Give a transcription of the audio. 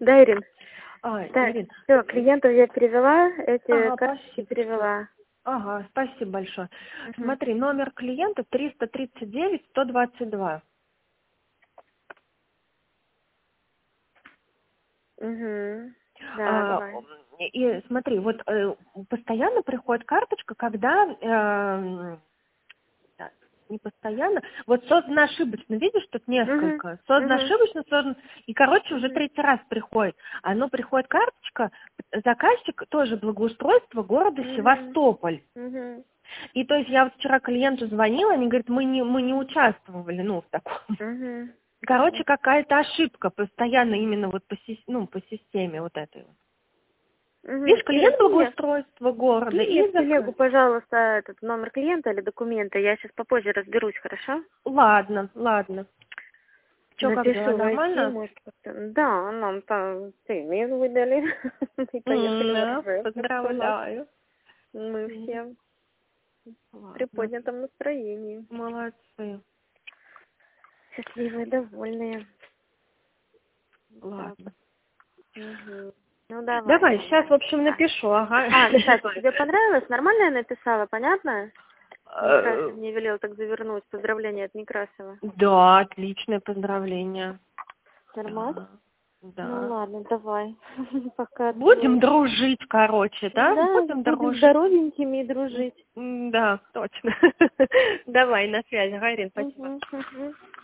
Да, Ирин? Так, Ирин. все, клиентов я перевела, эти Ага, карточки спасибо. перевела. Ага, спасибо большое. Угу. Смотри, номер клиента 339-122. Угу. Да, А, давай. И смотри, вот постоянно приходит карточка, когда так, не постоянно. Вот создано ошибочно, видишь, тут Угу. несколько. Создано Угу. ошибочно, создано. И, короче, уже Угу. третий раз приходит. Оно приходит карточка, заказчик тоже благоустройство города Угу. Севастополь. Угу. И то есть я вот вчера клиенту звонила, они говорят, мы не участвовали, ну, в таком. Угу. Короче, какая-то ошибка постоянно именно вот по системе вот этой вот. Угу. Видишь, Ира, клиент благоустройства города кинь мне и в телегу, пожалуйста, этот номер клиента или документы. Я сейчас попозже разберусь, хорошо? Ладно. Че, как дела, Напишу в IT, нормально? может, как-то. Да, нам там цены выдали. И поехали в Да, Ржев. Так что у нас поздравляю. мы все в Ладно, приподнятом настроении. молодцы. Счастливые, довольные. Так. Ладно. Угу. Ну, давай. Давай, сейчас, в общем, напишу, ага. Кстати, тебе понравилось? Нормально я написала, понятно? Некрасов мне велел так завернуть. Поздравления от Некрасова. Да, отличное поздравление. Нормально? Да. Ну ладно, давай. Пока. Будем дружить, короче, да? Да, Будем будем дружить. здоровенькими и дружить. Да, точно. Давай, на связи, Гарин, спасибо. Угу.